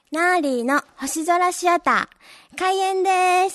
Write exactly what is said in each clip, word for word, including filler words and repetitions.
ナーリーの星空シアター開演です。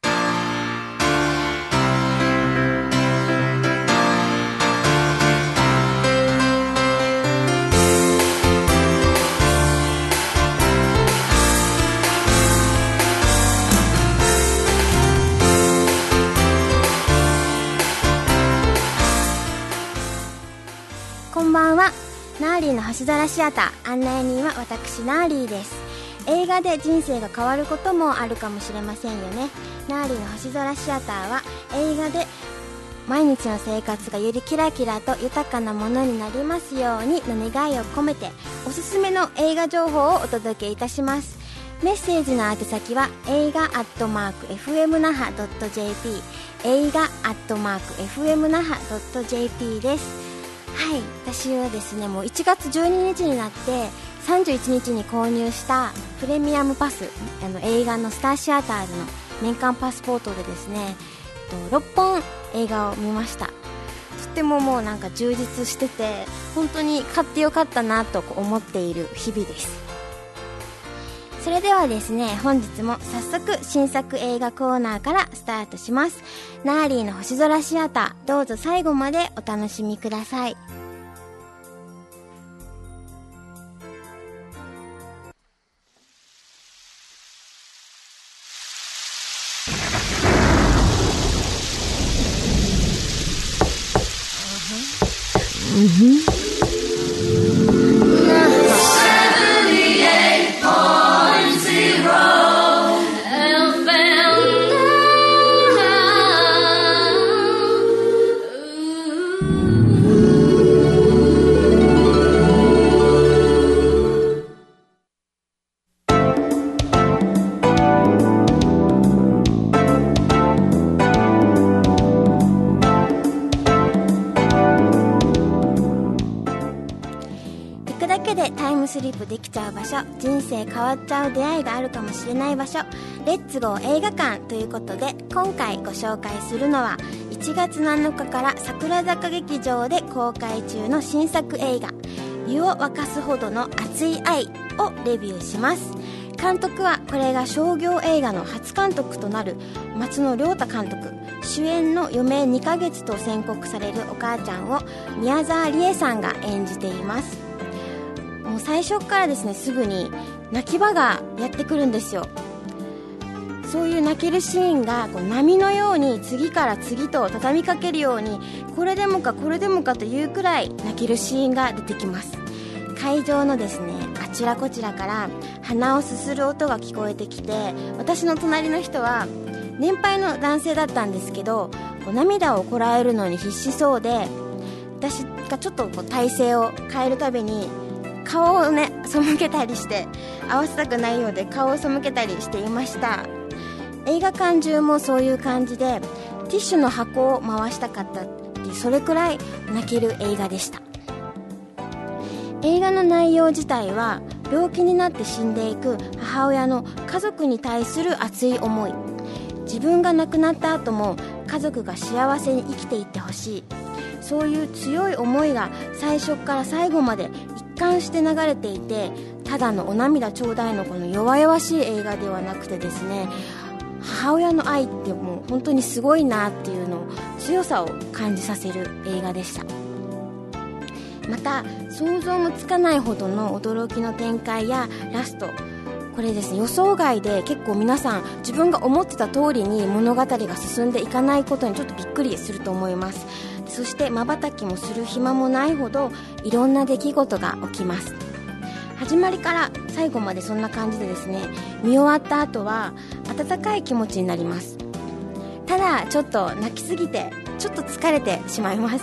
こんばんは。ナーリーの星空シアター案内人は私ナーリーです。映画で人生が変わることもあるかもしれませんよね。ナーリーの星空シアターは映画で毎日の生活がよりキラキラと豊かなものになりますようにの願いを込めておすすめの映画情報をお届けいたします。メッセージの宛先は映画アットマーク エフエムナハドットジェーピー 映画アットマーク エフエムナハドットジェーピー です。はい、私はですね、もういちがつじゅうににちになってさんじゅういちにちに購入したプレミアムパス、あの映画のスターシアターズの年間パスポートでですね、ろっぽん映画を見ました。とってももうなんか充実してて、本当に買ってよかったなと思っている日々です。それではですね、本日も早速新作映画コーナーからスタートします。ナーリーの星空シアター、どうぞ最後までお楽しみください。うんふんスリップできちゃう場所、人生変わっちゃう出会いがあるかもしれない場所、レッツゴー映画館ということで、今回ご紹介するのはいちがつなのかから桜坂劇場で公開中の新作映画湯を沸かすほどの熱い愛をレビューします。監督はこれが商業映画の初監督となる松野亮太監督、主演の余命にかげつと宣告されるお母ちゃんを宮沢りえさんが演じています。もう最初からですね、すぐに泣き場がやってくるんですよ。そういう泣けるシーンがこう波のように次から次と畳みかけるように、これでもかこれでもかというくらい泣けるシーンが出てきます。会場のですね、あちらこちらから鼻をすする音が聞こえてきて、私の隣の人は年配の男性だったんですけど、こう涙をこらえるのに必死そうで、私がちょっとこう体勢を変えるたびに顔をね背けたりして、合わせたくないようで顔を背けたりしていました。映画館中もそういう感じでティッシュの箱を回したかったっていう、それくらい泣ける映画でした。映画の内容自体は病気になって死んでいく母親の家族に対する熱い思い、自分が亡くなった後も家族が幸せに生きていってほしい、そういう強い思いが最初から最後まで一貫して流れていて、ただのお涙ちょうだいのこの弱々しい映画ではなくてですね、母親の愛ってもう本当にすごいなっていうのを、強さを感じさせる映画でした。また想像もつかないほどの驚きの展開やラスト、これですね、予想外で結構皆さん自分が思ってた通りに物語が進んでいかないことにちょっとびっくりすると思います。そして瞬きもする暇もないほどいろんな出来事が起きます。始まりから最後までそんな感じでですね、見終わった後は温かい気持ちになります。ただちょっと泣きすぎてちょっと疲れてしまいます。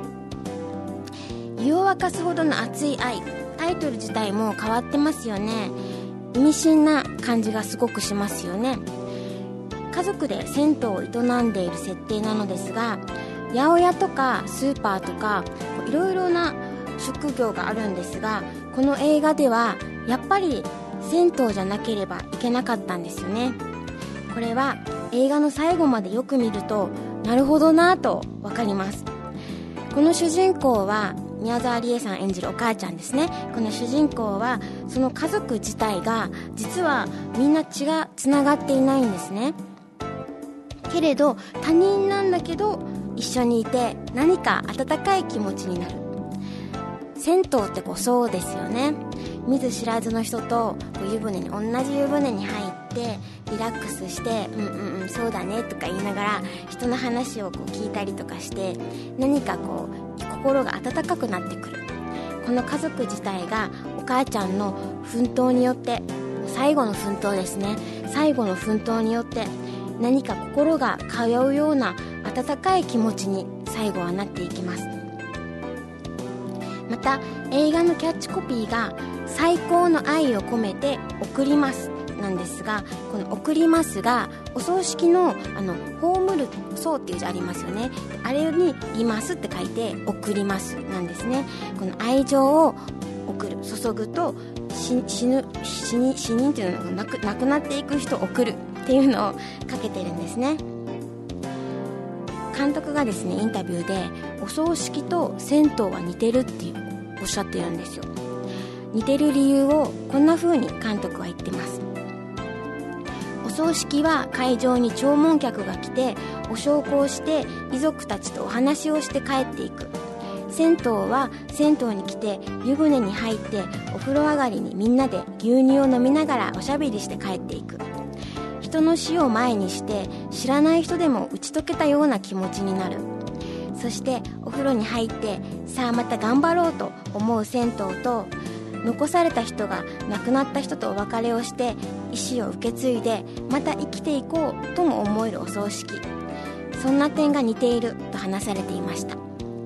湯を沸かすほどの熱い愛、タイトル自体も変わってますよね。意味深な感じがすごくしますよね。家族で銭湯を営んでいる設定なのですが、八百屋とかスーパーとかいろいろな職業があるんですが、この映画ではやっぱり銭湯じゃなければいけなかったんですよね。これは映画の最後までよく見るとなるほどなぁとわかります。この主人公は宮沢りえさん演じるお母ちゃんですね。この主人公はその家族自体が実はみんな血がつながっていないんですね。けれど他人なんだけど一緒にいて何か温かい気持ちになる。銭湯ってこうそうですよね。見ず知らずの人とこう湯船に同じ湯船に入ってリラックスしてうんうんうんそうだねとか言いながら人の話をこう聞いたりとかして何かこう心が温かくなってくる。この家族自体がお母ちゃんの奮闘によって最後の奮闘ですね最後の奮闘によって何か心が通うような温かい気持ちに最後はなっていきます。また映画のキャッチコピーが最高の愛を込めて送りますなんですが、この送りますがお葬式のあの葬る葬っていう字ありますよね。あれにいますって書いて送りますなんですね。この愛情を送る注ぐと死, 死ぬ死に死人っていうのがなく亡くなっていく人を送るっていうのをかけてるんですね。監督がですねインタビューでお葬式と銭湯は似てるっておっしゃってるんですよ。似てる理由をこんな風に監督は言ってます。お葬式は会場に弔問客が来てお焼香をして遺族たちとお話をして帰っていく。銭湯は銭湯に来て湯船に入ってお風呂上がりにみんなで牛乳を飲みながらおしゃべりして帰っていく。人の死を前にして知らない人でも打ち解けたような気持ちになる。そしてお風呂に入ってさあまた頑張ろうと思う銭湯と残された人が亡くなった人とお別れをして意思を受け継いでまた生きていこうとも思えるお葬式、そんな点が似ていると話されていました。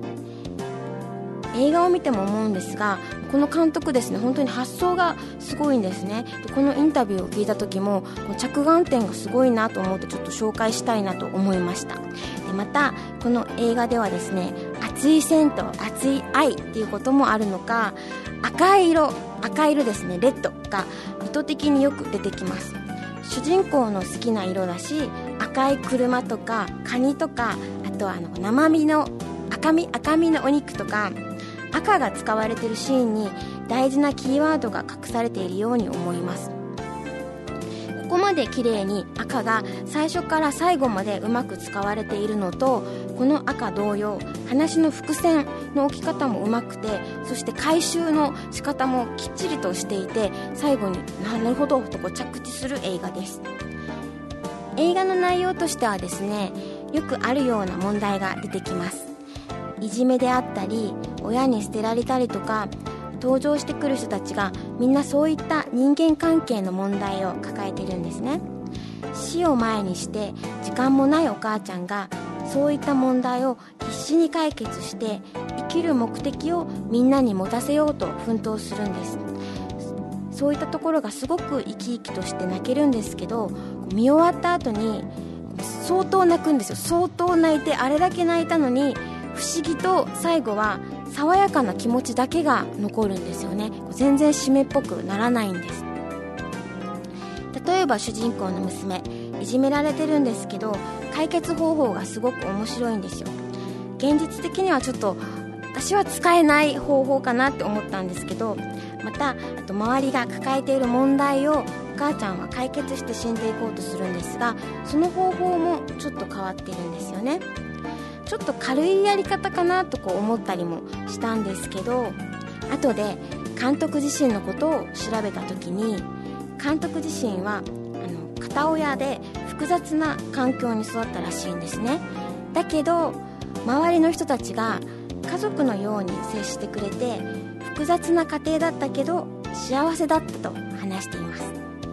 映画を見ても思うんですがこの監督ですね本当に発想がすごいんですね。でこのインタビューを聞いた時も着眼点がすごいなと思ってちょっと紹介したいなと思いました。でまたこの映画ではですね熱い銭湯熱い愛っていうこともあるのか赤い色赤い色ですねレッドが意図的によく出てきます。主人公の好きな色だし赤い車とかカニとかあとはあの生身の赤身赤身のお肉とか赤が使われているシーンに大事なキーワードが隠されているように思います。ここまで綺麗に赤が最初から最後までうまく使われているのとこの赤同様話の伏線の置き方もうまくてそして回収の仕方もきっちりとしていて最後になるほどとこう着地する映画です。映画の内容としてはですねよくあるような問題が出てきます。いじめであったり親に捨てられたりとか登場してくる人たちがみんなそういった人間関係の問題を抱えているんですね。死を前にして時間もないお母ちゃんがそういった問題を必死に解決して生きる目的をみんなに持たせようと奮闘するんです。そういったところがすごく生き生きとして泣けるんですけど見終わった後に相当泣くんですよ。相当泣いてあれだけ泣いたのに不思議と最後は爽やかな気持ちだけが残るんですよね。全然締めっぽくならないんです。例えば主人公の娘いじめられてるんですけど解決方法がすごく面白いんですよ。現実的にはちょっと私は使えない方法かなって思ったんですけどまたあと周りが抱えている問題をお母ちゃんは解決して死んでいこうとするんですがその方法もちょっと変わってるんですよね。ちょっと軽いやり方かなとこう思ったりもしたんですけど後で監督自身のことを調べた時に監督自身はあの片親で複雑な環境に育ったらしいんですね。だけど周りの人たちが家族のように接してくれて複雑な家庭だったけど幸せだったと話しています。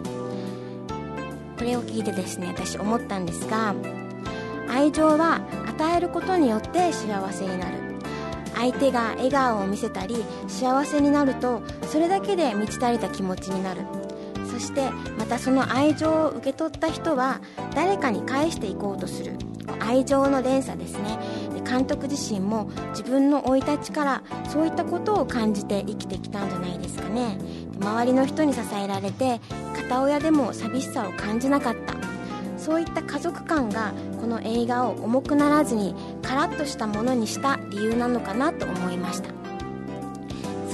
これを聞いてですね私思ったんですが愛情は与えることによって幸せになる。相手が笑顔を見せたり幸せになるとそれだけで満ち足りた気持ちになる。そしてまたその愛情を受け取った人は誰かに返していこうとする愛情の連鎖ですね。で監督自身も自分の生い立ちからそういったことを感じて生きてきたんじゃないですかね。で周りの人に支えられて片親でも寂しさを感じなかった。そういった家族感がこの映画を重くならずにカラッとしたものにした理由なのかなと思いました。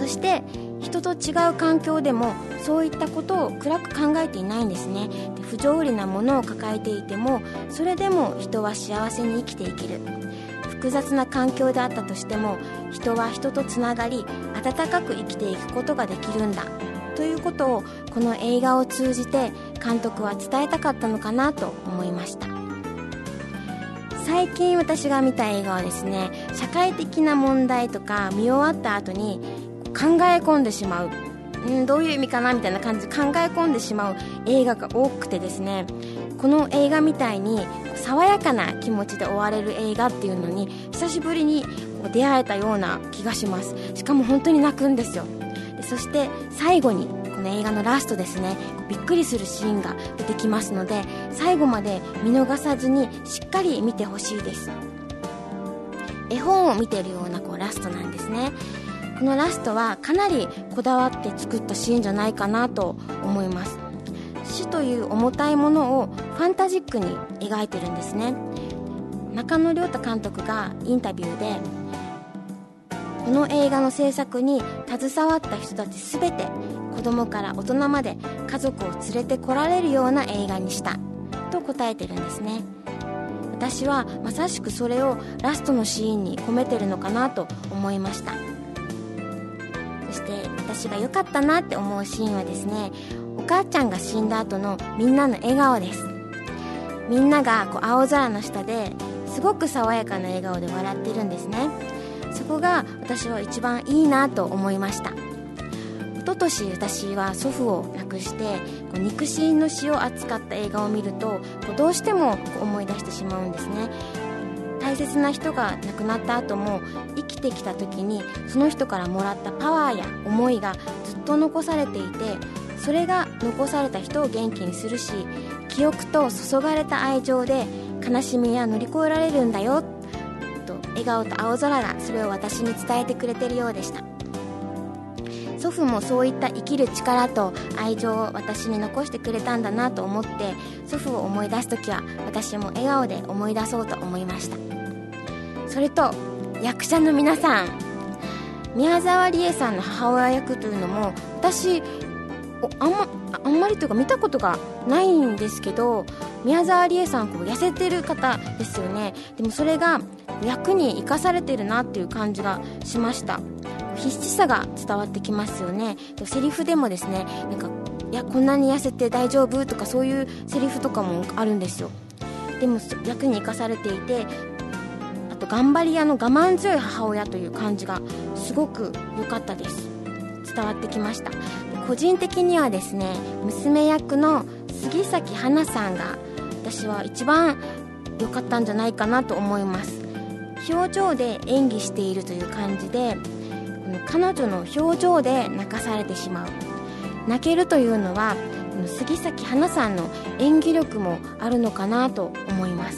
そして人と違う環境でもそういったことを暗く考えていないんですね。で、不条理なものを抱えていてもそれでも人は幸せに生きていける。複雑な環境であったとしても人は人とつながり温かく生きていくことができるんだということをこの映画を通じて監督は伝えたかったのかなと思いました。最近私が見た映画はですね、社会的な問題とか見終わった後に考え込んでしまう、うん、どういう意味かなみたいな感じで考え込んでしまう映画が多くてですね、この映画みたいに爽やかな気持ちで終われる映画っていうのに久しぶりに出会えたような気がします。しかも本当に泣くんですよ。で、そして最後にこの映画のラストですね、びっくりするシーンが出てきますので最後まで見逃さずにしっかり見てほしいです。絵本を見てるようなこうラストなんですね。このラストはかなりこだわって作ったシーンじゃないかなと思います。死という重たいものをファンタジックに描いてるんですね。中野亮太監督がインタビューでこの映画の制作に携わった人たちすべて子供から大人まで家族を連れてこられるような映画にしたと答えてるんですね。私はまさしくそれをラストのシーンに込めてるのかなと思いました。そして私が良かったなって思うシーンはですね、お母ちゃんが死んだ後のみんなの笑顔です。みんながこう青空の下ですごく爽やかな笑顔で笑ってるんですね。そこが私は一番いいなと思いました。一昨年私は祖父を亡くしてこう肉親の死を扱った映画を見るとこうどうしてもこう思い出してしまうんですね。大切な人が亡くなった後も生きてきた時にその人からもらったパワーや思いがずっと残されていて、それが残された人を元気にするし、記憶と注がれた愛情で悲しみや乗り越えられるんだよと笑顔と青空がそれを私に伝えてくれているようでした。祖父もそういった生きる力と愛情を私に残してくれたんだなと思って、祖父を思い出すときは私も笑顔で思い出そうと思いました。それと役者の皆さん、宮沢りえさんの母親役というのも私あんま、あんまりというか見たことがないんですけど、宮沢りえさんこう痩せてる方ですよね。でもそれが役に生かされてるなっていう感じがしました。必死さが伝わってきますよね。セリフでもですね、なんかいやこんなに痩せて大丈夫とかそういうセリフとかもあるんですよ。でも役に生かされていて、あと頑張り屋の我慢強い母親という感じがすごく良かったです。伝わってきました。個人的にはですね、娘役の杉咲花さんが私は一番良かったんじゃないかなと思います。表情で演技しているという感じで、この彼女の表情で泣かされてしまう。泣けるというのはこの杉咲花さんの演技力もあるのかなと思います。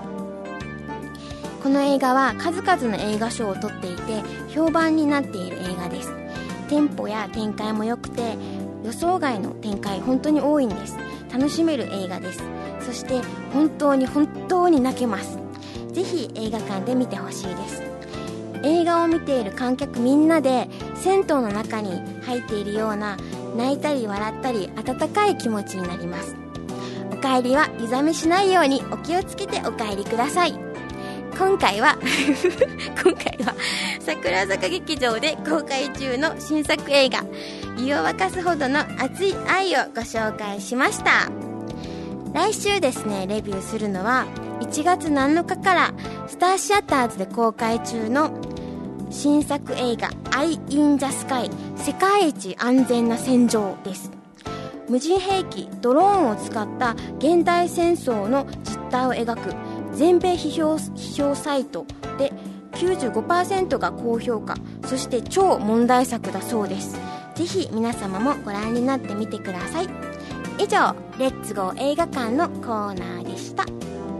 この映画は数々の映画賞を取っていて評判になっている映画です。テンポや展開も良くて予想外の展開本当に多いんです。楽しめる映画です。そして本当に本当に泣けます。ぜひ映画館で見てほしいです。映画を見ている観客みんなで銭湯の中に入っているような泣いたり笑ったり温かい気持ちになります。お帰りは湯冷めしないようにお気をつけてお帰りください。今回は今回は桜坂劇場で公開中の新作映画湯を沸かすほどの熱い愛をご紹介しました。来週ですね、レビューするのはいちがつなのかからスターシアターズで公開中の新作映画 Eye in the Sky 世界一安全な戦場です。無人兵器ドローンを使った現代戦争の実態を描く全米批評、批評サイトで きゅうじゅうごパーセント が高評価、そして超問題作だそうです。ぜひ皆様もご覧になってみてください。以上、レッツゴー映画館のコーナーでした。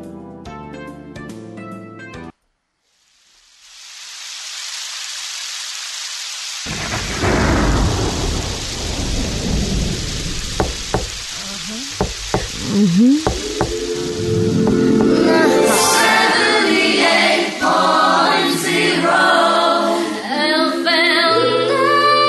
うんうん seventy-eight point zero F M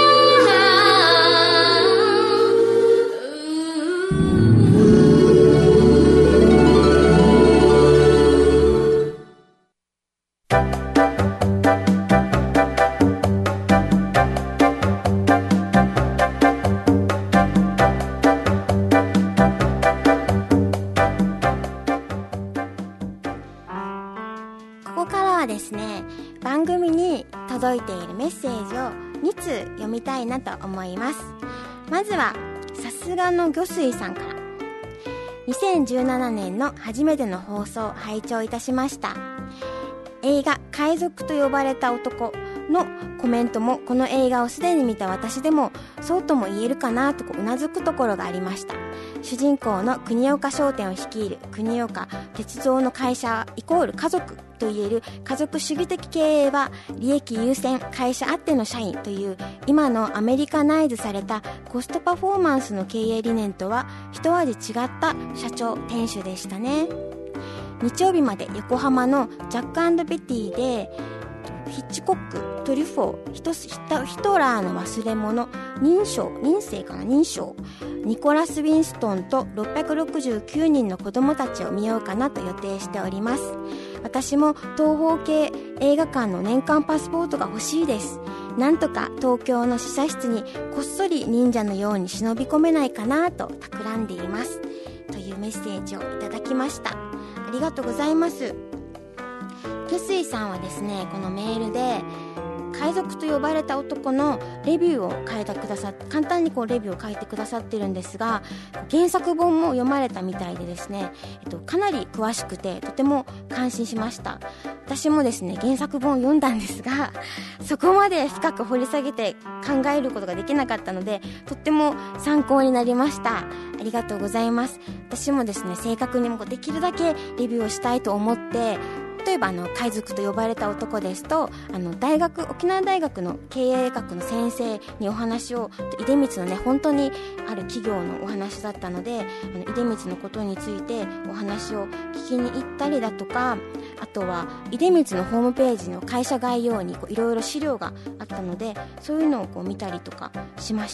につう読みたいなと思います。まずはさすがの魚水さんから。にせんじゅうななねんの初めての放送を拝聴いたしました。映画海賊と呼ばれた男のコメントも、この映画をすでに見た私でもそうとも言えるかなとこううなずくところがありました。主人公の国岡商店を率いる国岡鉄道の会社イコール家族といえる家族主義的経営は利益優先会社あっての社員という今のアメリカナイズされたコストパフォーマンスの経営理念とは一味違った社長店主でしたね。日曜日まで横浜のジャック&ベティでヒッチコック、トリュフォー、ヒト、ヒト、ヒトラーの忘れ物、認証、認生かな認証、ニコラス・ウィンストンとろっぴゃくろくじゅうきゅうにんの子供たちを見ようかなと予定しております。私も東方系映画館の年間パスポートが欲しいです。なんとか東京の試写室にこっそり忍者のように忍び込めないかなと企んでいます。というメッセージをいただきました。ありがとうございます。魚水さんはですね、このメールで海賊と呼ばれた男のレビューを書いてくださって、簡単にこうレビューを書いてくださってるんですが、原作本も読まれたみたいでですね、えっと、かなり詳しくてとても感心しました。私もですね原作本を読んだんですが、そこまで深く掘り下げて考えることができなかったので、とっても参考になりました。ありがとうございます。私もですね正確にもできるだけレビューをしたいと思って、例えばあの海賊と呼ばれた男ですと、あの大学沖縄大学の経営学の先生にお話を、出光のね本当にある企業のお話だったので、あの出光のことについてお話を聞きに行ったりだとか、あとは出光のホームページの会社概要にいろいろ資料があったので、そういうのをこう見たりとかしました。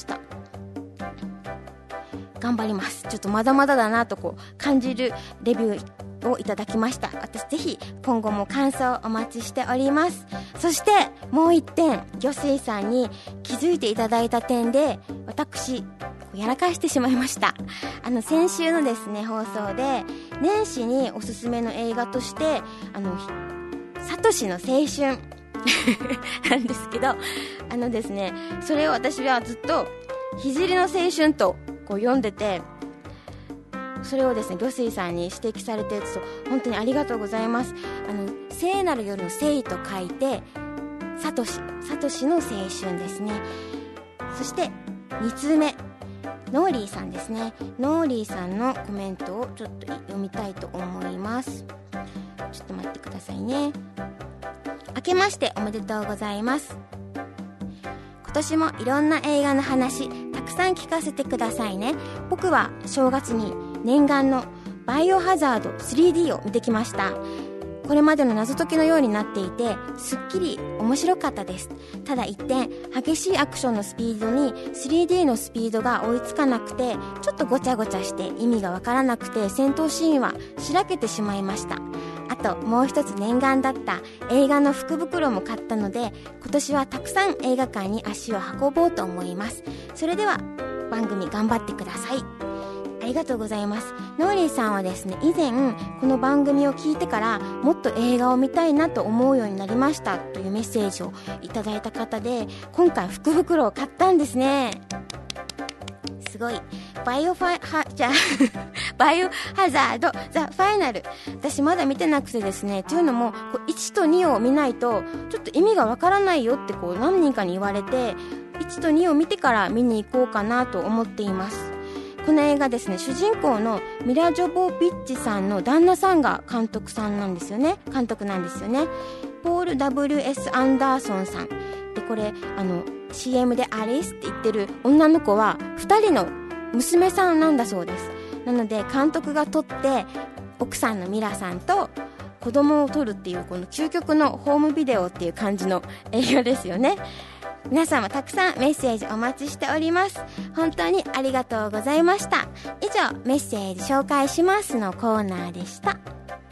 頑張ります。ちょっとまだまだだなとこう感じるレビューをいただきました。私ぜひ今後も感想をお待ちしております。そしてもう一点、魚水さんに気づいていただいた点で私やらかしてしまいました。あの先週のですね放送で年始におすすめの映画としてあのサトシの青春なんですけど、あのですねそれを私はずっと聖の青春とこう読んでて、それをですね魚水さんに指摘されて、本当にありがとうございます。あの聖なる夜の聖と書いてサトシ、サトシの青春ですね。そしてにつうめ、ノーリーさんですね。ノーリーさんのコメントをちょっと読みたいと思います。ちょっと待ってくださいね。明けましておめでとうございます。今年もいろんな映画の話たくさん聞かせてくださいね。僕は正月に念願のバイオハザード スリーディー を見てきました。これまでの謎解きのようになっていてすっきり面白かったです。ただ一点、激しいアクションのスピードに スリーディー のスピードが追いつかなくて、ちょっとごちゃごちゃして意味がわからなくて戦闘シーンはしらけてしまいました。あともう一つ念願だった映画の福袋も買ったので、今年はたくさん映画館に足を運ぼうと思います。それでは番組頑張ってください。ありがとうございます。ノーリーさんはですね、以前この番組を聞いてからもっと映画を見たいなと思うようになりましたというメッセージをいただいた方で、今回福袋を買ったんですね。すごい。バイオファイはじゃバイオハザードザファイナル、私まだ見てなくてですね、というのもこういちとにを見ないとちょっと意味がわからないよってこう何人かに言われて、いちとにを見てから見に行こうかなと思っています。この映画ですね、主人公のミラ・ジョボビッチさんの旦那さんが監督さんなんですよね。監督なんですよね。ポール ダブリューエス アンダーソンさんで、これあの シーエム でアリスって言ってる女の子はふたりの娘さんなんだそうです。なので監督が撮って奥さんのミラさんと子供を撮るっていう、この究極のホームビデオっていう感じの映画ですよね。皆さんもたくさんメッセージお待ちしております。本当にありがとうございました。以上、メッセージ紹介しますのコーナーでした。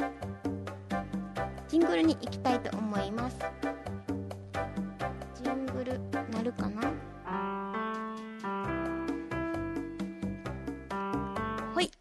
ジングルに行きたいと思います。ジングルなるかな。ほい。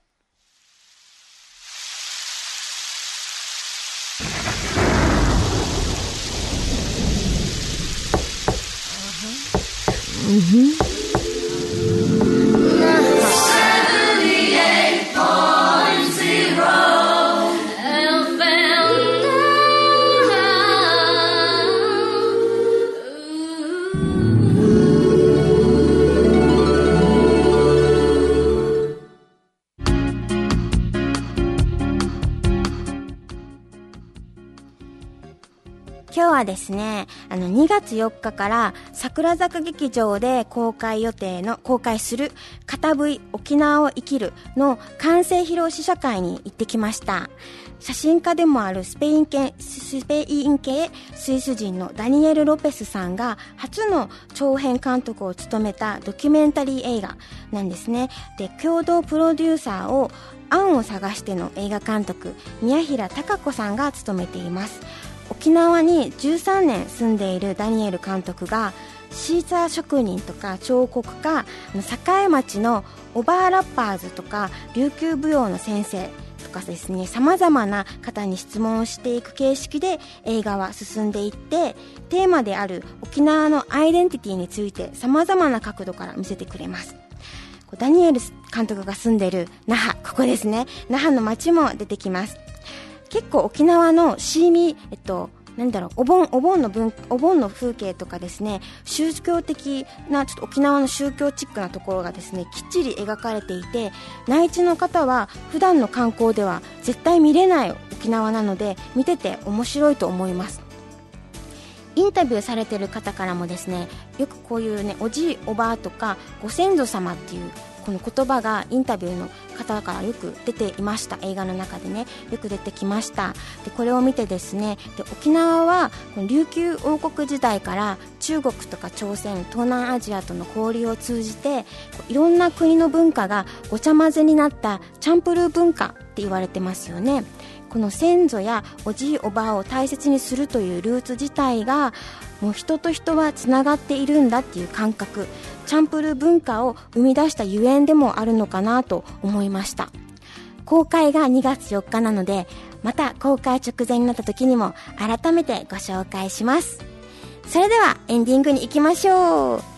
今日はですね、あのにがつよっかから桜坂劇場で公開予定の公開する片 V 沖縄を生きるの完成披露試写会に行ってきました。写真家でもあるスペイン系スペイン系スイス人のダニエル・ロペスさんが初の長編監督を務めたドキュメンタリー映画なんですね。で、共同プロデューサーを案を探しての映画監督宮平貴子さんが務めています。沖縄にじゅうさんねん住んでいるダニエル監督がシーサー職人とか彫刻家、栄町のオバーラッパーズとか琉球舞踊の先生とかですね、様々な方に質問をしていく形式で映画は進んでいって、テーマである沖縄のアイデンティティについて様々な角度から見せてくれます。ダニエル監督が住んでいる那覇、ここですね、那覇の街も出てきます。結構沖縄のシーミー、えっと、なんだろう、お盆、お盆の文、お盆の風景とかですね、宗教的な、ちょっと沖縄の宗教チックなところがですね、きっちり描かれていて、内地の方は普段の観光では絶対見れない沖縄なので、見てて面白いと思います。インタビューされている方からもですね、よくこういうね、おじいおばあとかご先祖様っていうこの言葉がインタビューの方からよく出ていました。映画の中でね、よく出てきました。で、これを見てですね、で、沖縄はこの琉球王国時代から中国とか朝鮮、東南アジアとの交流を通じて、いろんな国の文化がごちゃ混ぜになったチャンプルー文化って言われてますよね。この先祖やおじいおばあを大切にするというルーツ自体が、もう人と人はつながっているんだっていう感覚、チャンプルー文化を生み出したゆえんでもあるのかなと思いました。公開がにがつよっかなので、また公開直前になった時にも改めてご紹介します。それではエンディングに行きましょう。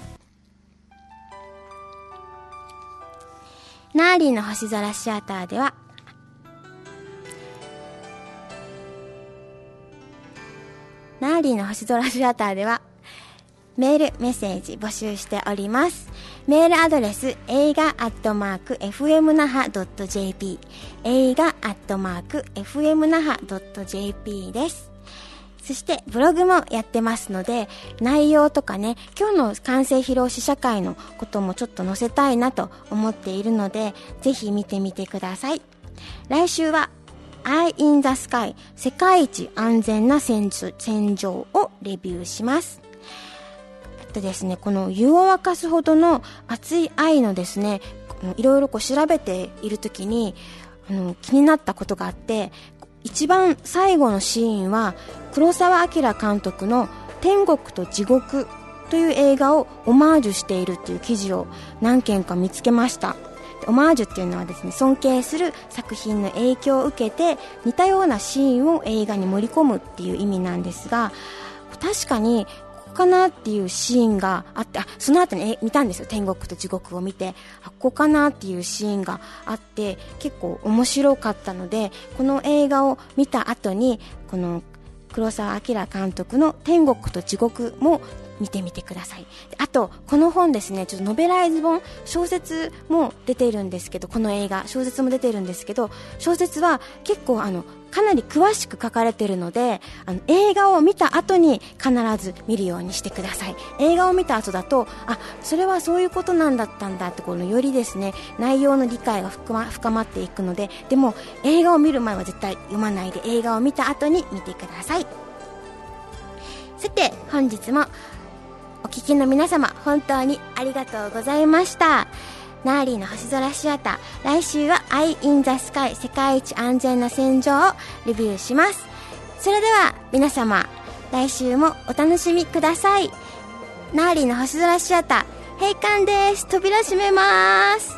ナーリーの星空シアターではナーリーの星空シアターではメールメッセージ募集しております。メールアドレス映画アットマーク エフエムナハドットジェーピー 映画アットマーク エフエムナハドットジェーピー です。そしてブログもやってますので、内容とかね、今日の完成披露試写会のこともちょっと載せたいなと思っているので、ぜひ見てみてください。来週はEye in the Sky 世界一安全な戦場をレビューします。あとですね、この湯を沸かすほどの熱い愛のですね、いろいろこう調べているときにあの気になったことがあって、一番最後のシーンは黒澤明監督の天国と地獄という映画をオマージュしているっていう記事を何件か見つけました。オマージュっていうのはですね、尊敬する作品の影響を受けて似たようなシーンを映画に盛り込むっていう意味なんですが、確かにここかなっていうシーンがあって、あ、その後にえ見たんですよ、天国と地獄を見て、あ、ここかなっていうシーンがあって結構面白かったので、この映画を見た後にこの黒澤明監督の天国と地獄も見てみてください。あとこの本ですね、ちょっとノベライズ本、小説も出ているんですけど、この映画小説も出ているんですけど、小説は結構あのかなり詳しく書かれているので、あの映画を見た後に必ず見るようにしてください。映画を見た後だと、あ、それはそういうことなんだったんだって、このよりですね、内容の理解が深ま、深まっていくので、でも映画を見る前は絶対読まないで、映画を見た後に見てください。さて本日もお聞きの皆様、本当にありがとうございました。ナーリーの星空シアター、来週は Eye in the Sky 世界一安全な戦場をレビューします。それでは皆様、来週もお楽しみください。ナーリーの星空シアター閉館です。扉閉めます。